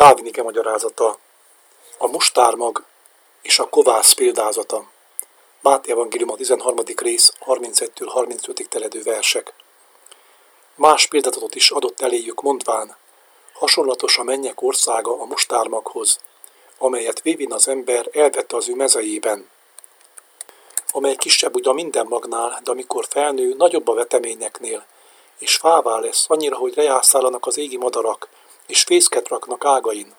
Calvin ige magyarázata, a mustármag és a kovász példázata. Máté evangélium a 13. rész 31-től 35-ig terjedő versek. Más példázatot is adott eléjük, mondván, hasonlatos a mennyek országa a mustármaghoz, amelyet vévén az ember elvette az ő mezejében, amely kisebb ugyan minden magnál, de amikor felnő, nagyobb a veteményeknél, és fává lesz annyira, hogy lejászállanak az égi madarak, és fészket raknak ágain.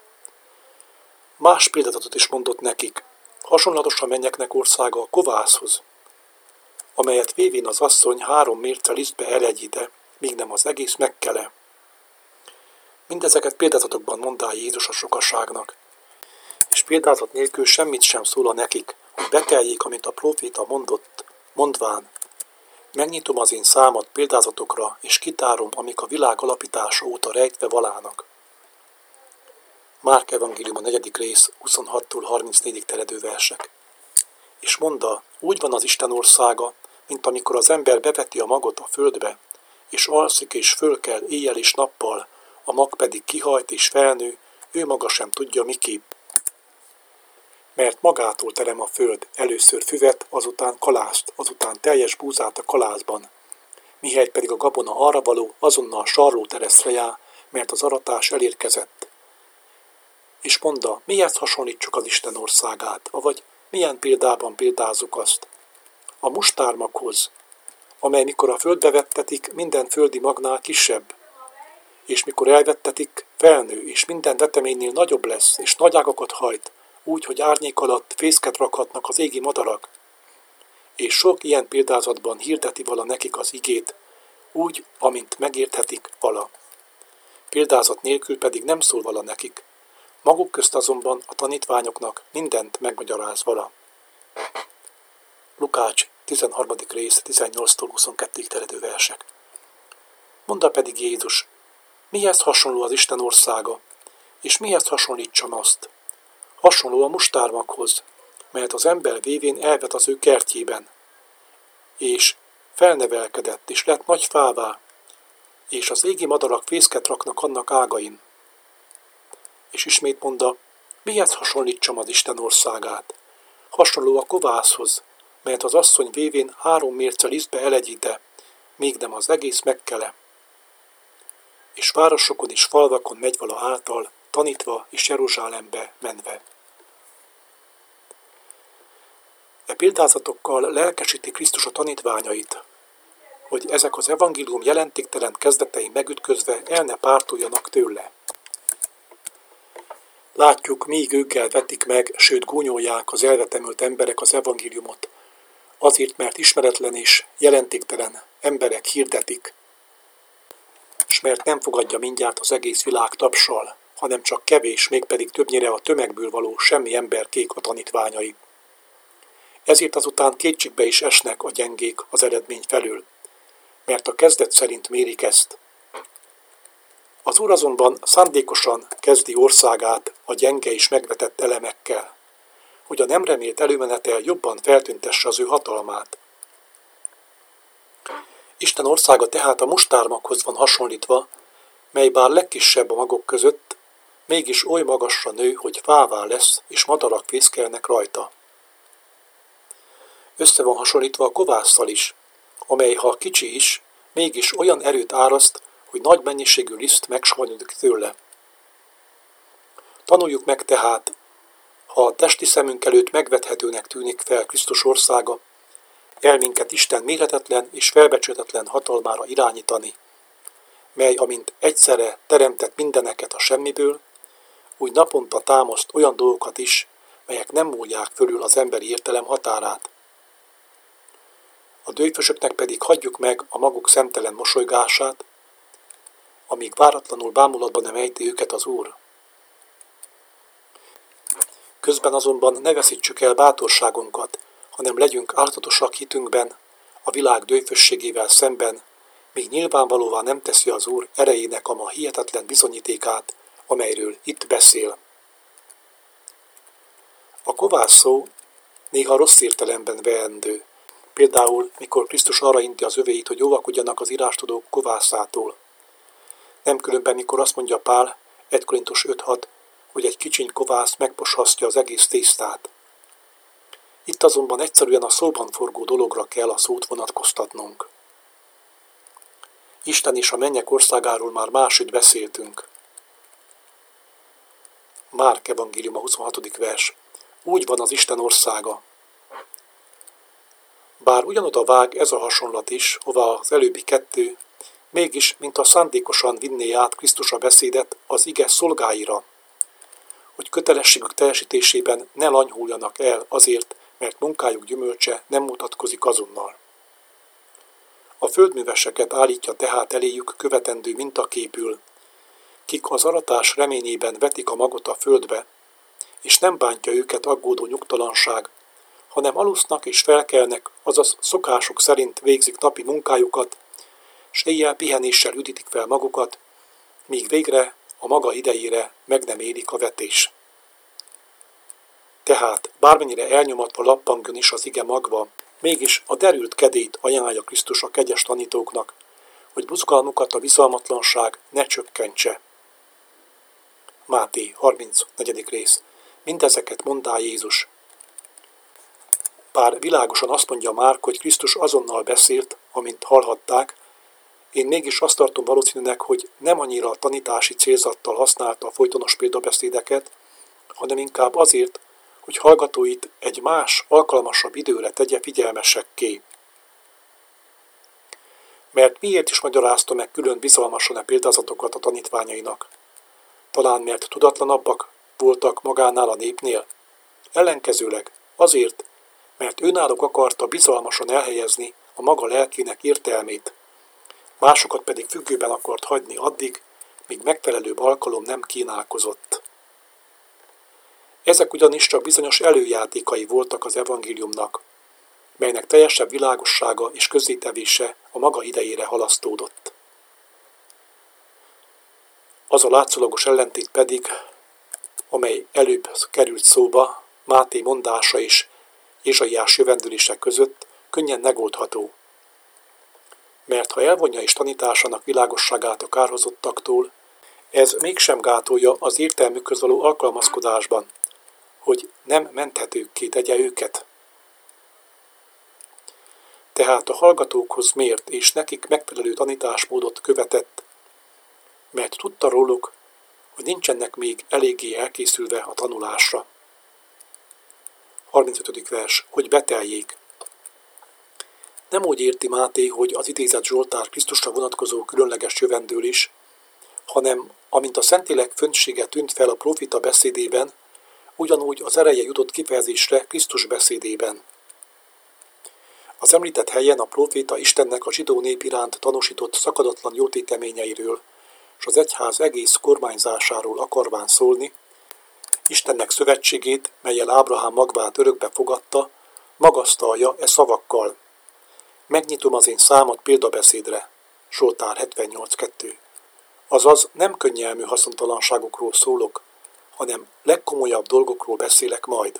Más példázatot is mondott nekik, hasonlatos a mennyeknek országa a kovászhoz, amelyet vévén az asszony 3 mérce lisztbe elegyíte, míg nem az egész megkele. Mindezeket példázatokban mondá Jézus a sokaságnak, és példázat nélkül semmit sem szól nekik, hogy beteljék, amit a próféta mondott, mondván, megnyitom az én számat példázatokra, és kitárom, amik a világ alapítása óta rejtve valának. Márk evangélium a 4. rész 26-tól 34-ig terjedő versek. És mondta, úgy van az Isten országa, mint amikor az ember beveti a magot a földbe, és alszik és fölkel éjjel és nappal, a mag pedig kihajt és felnő, ő maga sem tudja miképp. Mert magától terem a föld, először füvet, azután kalászt, azután teljes búzát a kalászban. Mihelyt pedig a gabona arra való, azonnal sarlótereszre jár, mert az aratás elérkezett. És mondta, mihez hasonlítsuk az Isten országát, avagy milyen példában példázzuk azt? A mustármaghoz, amely mikor a földbe vettetik, minden földi magnál kisebb, és mikor elvettetik, felnő, és minden veteménynél nagyobb lesz, és nagy ágakat hajt, úgy, hogy árnyék alatt fészket rakhatnak az égi madarak. És sok ilyen példázatban hirdeti vala nekik az igét, úgy, amint megérthetik vala. Példázat nélkül pedig nem szól vala nekik. Maguk közt azonban a tanítványoknak mindent megmagyaráz vala. Lukács 13. rész 18-tól 22-ig terjedő versek. Mondta pedig Jézus, mihez hasonló az Isten országa, és mihez hasonlítsam azt? Hasonló a mustármaghoz, melyet az ember vévén elvet az ő kertjében, és felnevelkedett, és lett nagy fává, és az égi madarak fészket raknak annak ágain. És ismét mondta, mihez hasonlítsam az Isten országát? Hasonló a kovászhoz, melyet az asszony vévén 3 mérce lisztbe elegyíte, míg nem az egész megkele. És városokon és falvakon megy vala által, tanítva és Jeruzsálembe menve. E példázatokkal lelkesíti Krisztus a tanítványait, hogy ezek az evangélium jelentéktelen kezdetei megütközve el ne pártoljanak tőle. Látjuk, míg ők vetik meg, sőt gúnyolják az elvetemült emberek az evangéliumot, azért, mert ismeretlen és jelentéktelen emberek hirdetik, és mert nem fogadja mindjárt az egész világ tapssal, hanem csak kevés, mégpedig többnyire a tömegből való semmi emberkék a tanítványai. Ezért azután kétségbe is esnek a gyengék az eredmény felől, mert a kezdet szerint mérik ezt. Az Úr azonban szándékosan kezdi országát a gyenge és megvetett elemekkel, hogy a nem remélt előmenetel jobban feltüntesse az ő hatalmát. Isten országa tehát a mustármaghoz van hasonlítva, mely bár legkisebb a magok között, mégis oly magasra nő, hogy fává lesz, és madarak fészkelnek rajta. Össze van hasonlítva a kovásszal is, amely ha kicsi is, mégis olyan erőt áraszt, hogy nagy mennyiségű liszt megsavanyodik tőle. Tanuljuk meg tehát, ha a testi szemünk előtt megvethetőnek tűnik fel Krisztus országa, el minket Isten mérhetetlen és felbecsülhetetlen hatalmára irányítani, mely amint egyszerre teremtett mindeneket a semmiből, úgy naponta támaszt olyan dolgokat is, melyek nem múlják fölül az emberi értelem határát. A dőfösöknek pedig hagyjuk meg a maguk szemtelen mosolygását, amíg váratlanul bámulatba nem ejti őket az Úr. Közben azonban ne veszítsük el bátorságunkat, hanem legyünk áltatosak hitünkben, a világ dőfösségével szemben, míg nyilvánvalóvá nem teszi az Úr erejének a ma hihetetlen bizonyítékát, amelyről itt beszél. A kovász szó néha rossz értelemben veendő, például mikor Krisztus arra inti az övéit, hogy óvakodjanak az írástudók kovászától. Nem különben, mikor azt mondja Pál, 1 Korintus 5:6, hogy egy kicsiny kovász megposasztja az egész tésztát. Itt azonban egyszerűen a szóban forgó dologra kell a szót vonatkoztatnunk. Isten és a mennyek országáról már máshogy beszéltünk. Márk evangéliuma 26. vers. Úgy van az Isten országa. Bár ugyanoda vág ez a hasonlat is, hova az előbbi kettő, mégis, mint a szándékosan vinné át Krisztus a beszédet az ige szolgáira, hogy kötelességük teljesítésében ne lanyhuljanak el azért, mert munkájuk gyümölcse nem mutatkozik azonnal. A földműveseket állítja tehát eléjük követendő mintaképül, kik az aratás reményében vetik a magot a földbe, és nem bántja őket aggódó nyugtalanság, hanem alusznak és felkelnek, azaz szokásuk szerint végzik napi munkájukat, s éjjel pihenéssel üdítik fel magukat, míg végre a maga idejére meg nem érik a vetés. Tehát, bármennyire elnyomatva lappangjon is az ige magva, mégis a derült kedélyt ajánlja Krisztus a kegyes tanítóknak, hogy buzgalmukat a bizalmatlanság ne csökkentse. Máté 34. rész. Mindezeket mondá Jézus. Bár világosan azt mondja Márk, hogy Krisztus azonnal beszélt, amint hallhatták, én mégis azt tartom valószínűnek, hogy nem annyira a tanítási célzattal használta a folytonos példabeszédeket, hanem inkább azért, hogy hallgatóit egy más, alkalmasabb időre tegye figyelmesekké. Mert miért is magyarázta meg külön bizalmasan a példázatokat a tanítványainak? Talán mert tudatlanabbak voltak magánál a népnél? Ellenkezőleg azért, mert önállók akarta bizalmasan elhelyezni a maga lelkének értelmét, másokat pedig függőben akart hagyni addig, míg megfelelőbb alkalom nem kínálkozott. Ezek ugyanis csak bizonyos előjátékai voltak az evangéliumnak, melynek teljesebb világossága és közzétevése a maga idejére halasztódott. Az a látszólagos ellentét pedig, amely előbb került szóba, Máté mondása és Ézsaiás jövendőlése között könnyen megoldható. Mert ha elvonja is tanításának világosságát a kárhozottaktól, ez mégsem gátolja az értelmükhöz való alkalmazkodásban, hogy nem menthetőkké tegye őket. Tehát a hallgatókhoz mért és nekik megfelelő tanításmódot követett, mert tudta róluk, hogy nincsenek még eléggé elkészülve a tanulásra. 35. vers, hogy beteljék. Nem úgy érti Máté, hogy az idézett Zsoltár Krisztusra vonatkozó különleges jövendőlés, hanem amint a Szentlélek föntsége tűnt fel a prófita beszédében, ugyanúgy az ereje jutott kifejezésre Krisztus beszédében. Az említett helyen a próféta Istennek a zsidó nép iránt tanúsított szakadatlan jótéteményeiről, és az egyház egész kormányzásáról akarván szólni, Istennek szövetségét, mellyel Ábrahám magvát örökbe fogadta, magasztalja e szavakkal. Megnyitom az én számat példabeszédre. Zsoltár 78.2. Azaz nem könnyelmű haszontalanságokról szólok, hanem legkomolyabb dolgokról beszélek majd.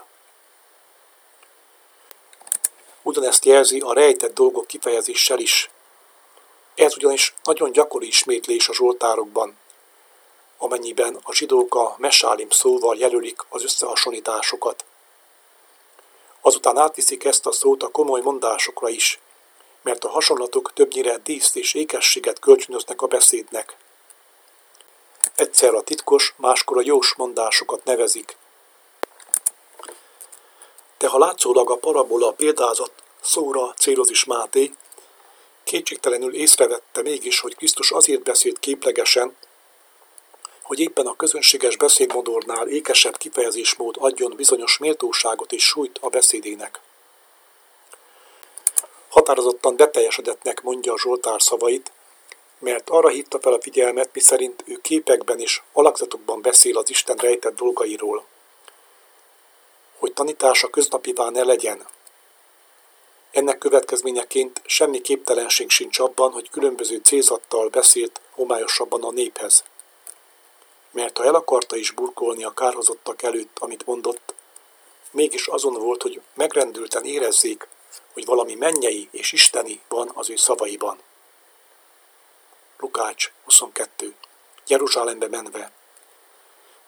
Ugyanezt jelzi a rejtett dolgok kifejezéssel is. Ez ugyanis nagyon gyakori ismétlés a zsoltárokban, amennyiben a zsidók a mesálim szóval jelölik az összehasonlításokat. Azután átviszik ezt a szót a komoly mondásokra is, mert a hasonlatok többnyire díszt és ékességet kölcsönöznek a beszédnek. Egyszer a titkos, máskor a jós mondásokat nevezik. De ha látszólag a parabola példázat szóra céloz is Máté, kétségtelenül észrevette mégis, hogy Krisztus azért beszélt képlegesen, hogy éppen a közönséges beszédmodornál ékesebb kifejezésmód adjon bizonyos méltóságot és súlyt a beszédének. Határozottan beteljesedettnek mondja a Zsoltár szavait, mert arra hívta fel a figyelmet, miszerint ő képekben és alakzatokban beszél az Isten rejtett dolgairól, hogy tanítása köznapivá ne legyen. Ennek következményeként semmi képtelenség sincs abban, hogy különböző célzattal beszélt homályosabban a néphez. Mert ha el akarta is burkolni a kárhozottak előtt, amit mondott, mégis azon volt, hogy megrendülten érezzék, hogy valami mennyei és isteni van az ő szavaiban. Lukács 22. Jeruzsálembe menve.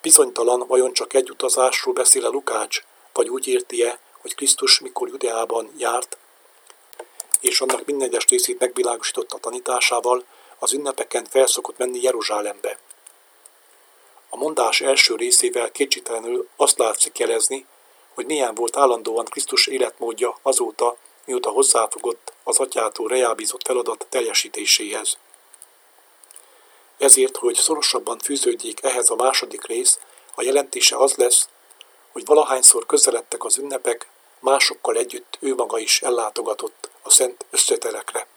Bizonytalan, vajon csak egy utazásról beszél-e Lukács, vagy úgy érti-e, hogy Krisztus mikor Judeában járt, és annak minden egyes részét megvilágosította tanításával, az ünnepeken felszokott menni Jeruzsálembe. A mondás első részével kétségtelenül azt látszik jelezni, hogy milyen volt állandóan Krisztus életmódja azóta, mióta hozzáfogott az atyától rejábízott feladat teljesítéséhez. Ezért, hogy szorosabban fűződjék ehhez a második rész, a jelentése az lesz, hogy valahányszor közeledtek az ünnepek, másokkal együtt ő maga is ellátogatott a szent összeterekre.